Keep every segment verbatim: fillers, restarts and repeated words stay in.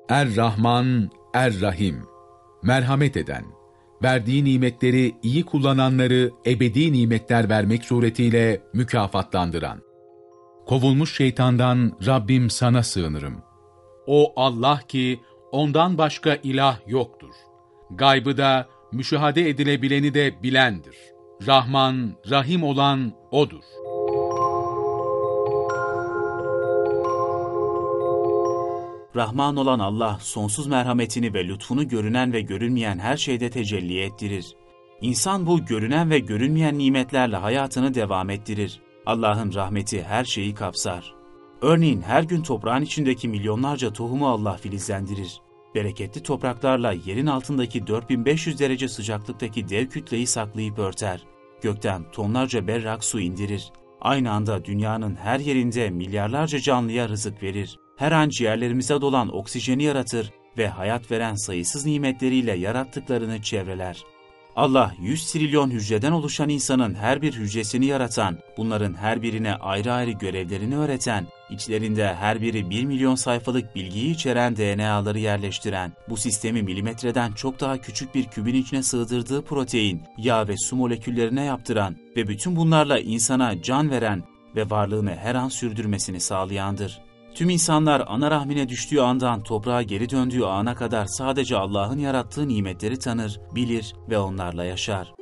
Er-Rahman, Er-Rahim. Merhamet eden, verdiği nimetleri iyi kullananları ebedi nimetler vermek suretiyle mükafatlandıran. Kovulmuş şeytandan Rabbim sana sığınırım. O Allah ki ondan başka ilah yoktur. Gaybı da, müşahede edilebileni de bilendir. Rahman, Rahim olan O'dur. Rahman olan Allah, sonsuz merhametini ve lütfunu görünen ve görünmeyen her şeyde tecelli ettirir. İnsan bu görünen ve görünmeyen nimetlerle hayatını devam ettirir. Allah'ın rahmeti her şeyi kapsar. Örneğin her gün toprağın içindeki milyonlarca tohumu Allah filizlendirir. Bereketli topraklarla yerin altındaki dört bin beş yüz derece sıcaklıktaki dev kütleyi saklayıp örter. Gökten tonlarca berrak su indirir. Aynı anda dünyanın her yerinde milyarlarca canlıya rızık verir. Her an ciğerlerimize dolan oksijeni yaratır ve hayat veren sayısız nimetleriyle yarattıklarını çevreler. Allah yüz trilyon hücreden oluşan insanın her bir hücresini yaratan, bunların her birine ayrı ayrı görevlerini öğreten, içlerinde her biri bir milyon sayfalık bilgiyi içeren D N A'ları yerleştiren, bu sistemi milimetreden çok daha küçük bir kübün içine sığdırdığı protein, yağ ve su moleküllerine yaptıran ve bütün bunlarla insana can veren ve varlığını her an sürdürmesini sağlayandır. Tüm insanlar ana rahmine düştüğü andan toprağa geri döndüğü ana kadar sadece Allah'ın yarattığı nimetleri tanır, bilir ve onlarla yaşar.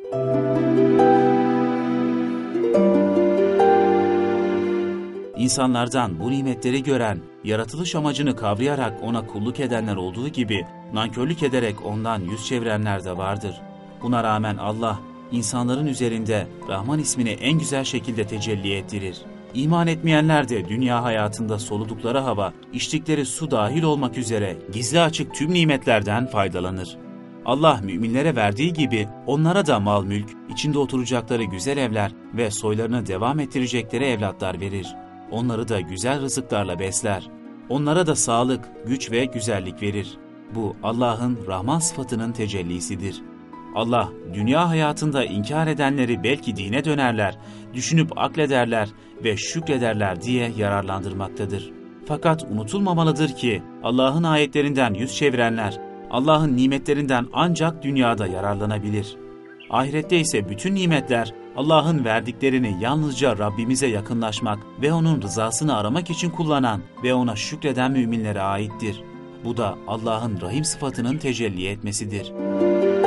İnsanlardan bu nimetleri gören, yaratılış amacını kavrayarak ona kulluk edenler olduğu gibi, nankörlük ederek ondan yüz çevirenler de vardır. Buna rağmen Allah, insanların üzerinde Rahman ismini en güzel şekilde tecelli ettirir. İman etmeyenler de dünya hayatında soludukları hava, içtikleri su dahil olmak üzere gizli açık tüm nimetlerden faydalanır. Allah müminlere verdiği gibi onlara da mal mülk, içinde oturacakları güzel evler ve soylarını devam ettirecekleri evlatlar verir. Onları da güzel rızıklarla besler. Onlara da sağlık, güç ve güzellik verir. Bu Allah'ın Rahman sıfatının tecellisidir. Allah, dünya hayatında inkar edenleri belki dine dönerler, düşünüp aklederler ve şükrederler diye yararlandırmaktadır. Fakat unutulmamalıdır ki Allah'ın ayetlerinden yüz çevirenler, Allah'ın nimetlerinden ancak dünyada yararlanabilir. Ahirette ise bütün nimetler Allah'ın verdiklerini yalnızca Rabbimize yakınlaşmak ve O'nun rızasını aramak için kullanan ve O'na şükreden müminlere aittir. Bu da Allah'ın Rahim sıfatının tecelli etmesidir.